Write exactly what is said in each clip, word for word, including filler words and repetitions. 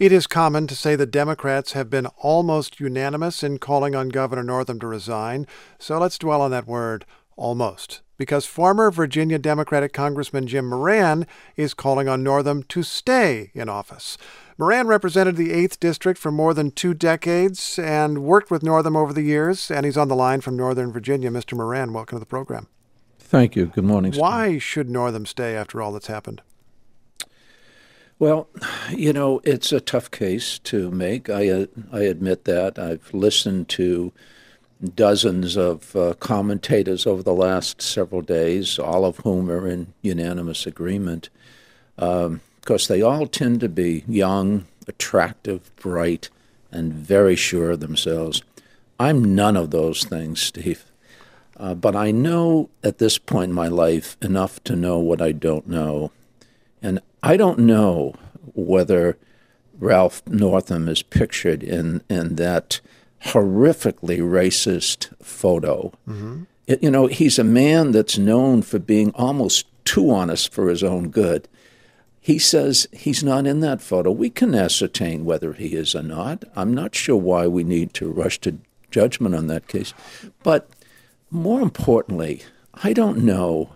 It is common to say that Democrats have been almost unanimous in calling on Governor Northam to resign. So let's dwell on that word, almost, because former Virginia Democratic Congressman Jim Moran is calling on Northam to stay in office. Moran represented the eighth District for more than two decades and worked with Northam over the years, and he's on the line from Northern Virginia. Mister Moran, welcome to the program. Thank you. Good morning, Steve. Why should Northam stay after all that's happened? Well, you know, it's a tough case to make. I uh, I admit that. I've listened to dozens of uh, commentators over the last several days, all of whom are in unanimous agreement. Um, of course, they all tend to be young, attractive, bright, and very sure of themselves. I'm none of those things, Steve. Uh, but I know at this point in my life enough to know what I don't know. And I don't know whether Ralph Northam is pictured in, in that horrifically racist photo. Mm-hmm. It, you know, he's a man that's known for being almost too honest for his own good. He says he's not in that photo. We can ascertain whether he is or not. I'm not sure why we need to rush to judgment on that case. But more importantly, I don't know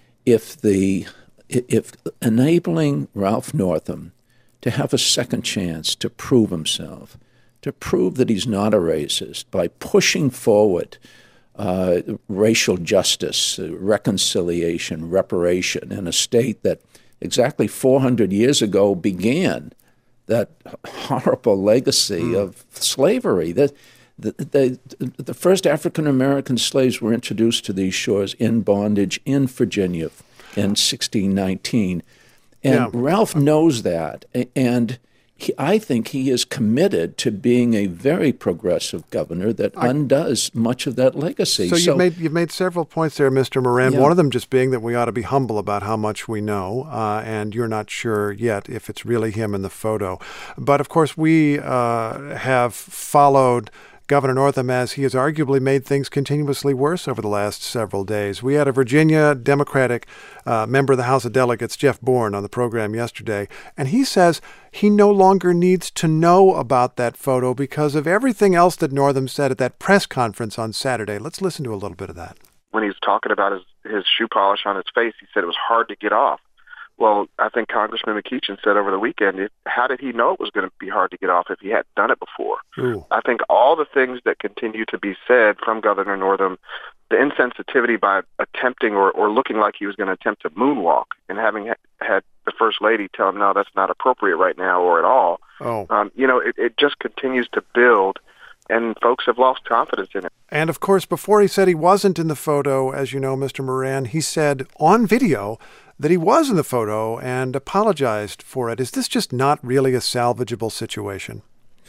if the if enabling Ralph Northam to have a second chance to prove himself, to prove that he's not a racist by pushing forward uh, racial justice, uh, reconciliation, reparation in a state that exactly four hundred years ago began that horrible legacy mm. of slavery. That the, the, the first African-American slaves were introduced to these shores in bondage in Virginia in sixteen nineteen. And yeah. Ralph knows that. And he, I think he is committed to being a very progressive governor that I, undoes much of that legacy. So, so you've, made, you've made several points there, Mister Moran, yeah. one of them just being that we ought to be humble about how much we know, uh, and you're not sure yet if it's really him in the photo. But, of course, we uh, have followed Governor Northam as he has arguably made things continuously worse over the last several days. We had a Virginia Democratic uh, member of the House of Delegates, Jeff Bourne, on the program yesterday, and he says he no longer needs to know about that photo because of everything else that Northam said at that press conference on Saturday. Let's listen to a little bit of that. When he was talking about his, his shoe polish on his face, he said it was hard to get off. Well, I think Congressman McEachin said over the weekend, it, how did he know it was going to be hard to get off if he hadn't done it before? Ooh. I think all the things that continue to be said from Governor Northam, the insensitivity by attempting or, or looking like he was going to attempt to moonwalk and having ha- had the First Lady tell him, no, that's not appropriate right now or at all. Oh. Um, you know, it, it just continues to build, and folks have lost confidence in it. And, of course, before he said he wasn't in the photo, as you know, Mister Moran, he said on video that he was in the photo and apologized for it. Is this just not really a salvageable situation?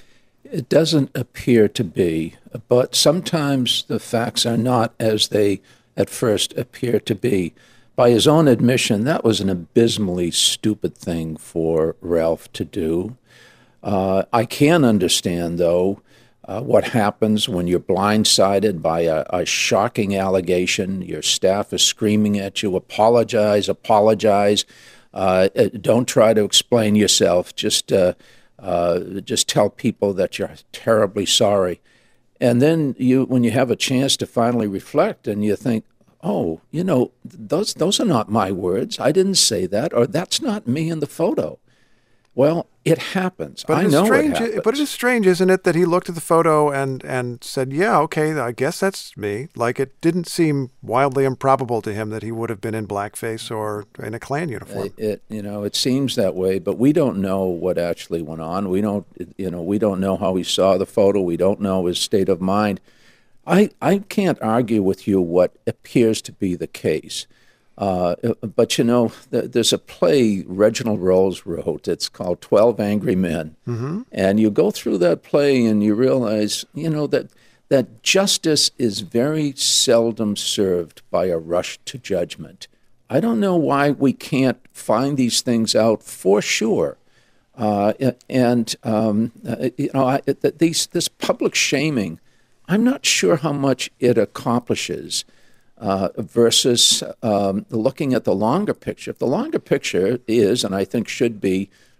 It doesn't appear to be, but sometimes the facts are not as they at first appear to be. By his own admission, that was an abysmally stupid thing for Ralph to do. Uh, I can understand, though, Uh, what happens when you're blindsided by a, a shocking allegation. Your staff is screaming at you, apologize, apologize. Uh, don't try to explain yourself. Just, uh, uh, just tell people that you're terribly sorry. And then you, when you have a chance to finally reflect and you think, oh, you know, those, those are not my words. I didn't say that, or that's not me in the photo. Well, it happens. But I it is know strange, it happens. But it is strange, isn't it, that he looked at the photo and, and said, yeah, okay, I guess that's me. Like, it didn't seem wildly improbable to him that he would have been in blackface or in a Klan uniform. It, it you know, it seems that way, but we don't know what actually went on. We don't, you know, we don't know how he saw the photo. We don't know his state of mind. I, I can't argue with you what appears to be the case. Uh, but, you know, th- there's a play Reginald Rose wrote. It's called twelve Angry Men. Mm-hmm. And you go through that play and you realize, you know, that that justice is very seldom served by a rush to judgment. I don't know why we can't find these things out for sure. Uh, and, um, uh, you know, I, these, this public shaming, I'm not sure how much it accomplishes. Uh, versus um, looking at the longer picture. If the longer picture is, and I think should be,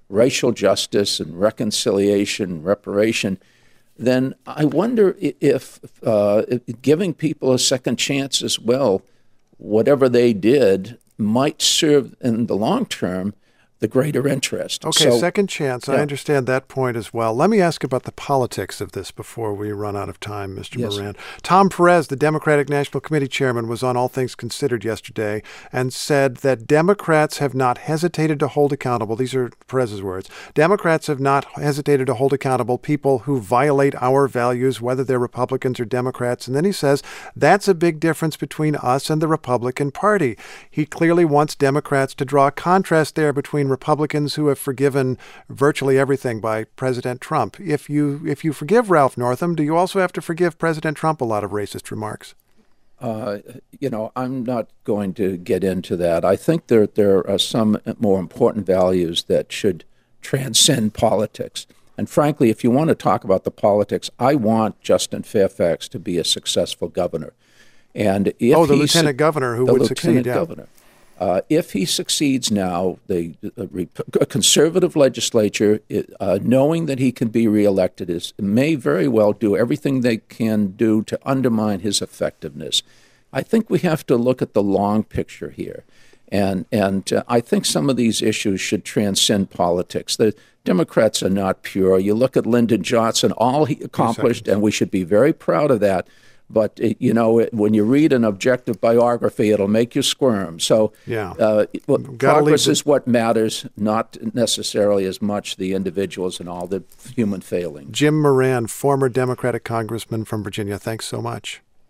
racial justice and reconciliation, reparation, then I wonder if, uh, if giving people a second chance as well, whatever they did, might serve in the long term the greater interest. Okay, so, second chance. Yeah. I understand that point as well. Let me ask about the politics of this before we run out of time, Mister Yes. Moran. Tom Perez, the Democratic National Committee chairman, was on All Things Considered yesterday and said that Democrats have not hesitated to hold accountable. These are Perez's words. Democrats have not hesitated to hold accountable people who violate our values, whether they're Republicans or Democrats. And then he says that's a big difference between us and the Republican Party. He clearly wants Democrats to draw a contrast there between Republicans who have forgiven virtually everything by President Trump. If you if you forgive Ralph Northam, do you also have to forgive President Trump a lot of racist remarks? Uh, you know, I'm not going to get into that. I think there there are some more important values that should transcend politics. And frankly, if you want to talk about the politics, I want Justin Fairfax to be a successful governor. And if oh, the he's, lieutenant governor who the would lieutenant succeed, yeah. governor. Uh, if he succeeds now, the a conservative legislature, uh, knowing that he can be reelected, is may very well do everything they can do to undermine his effectiveness. I think we have to look at the long picture here, and and uh, I think some of these issues should transcend politics. The Democrats are not pure. You look at Lyndon Johnson, all he accomplished, and we should be very proud of that. But, you know, when you read an objective biography, it'll make you squirm. So yeah. uh, well, progress the- is what matters, not necessarily as much the individuals and all the human failings. Jim Moran, former Democratic congressman from Virginia, thanks so much.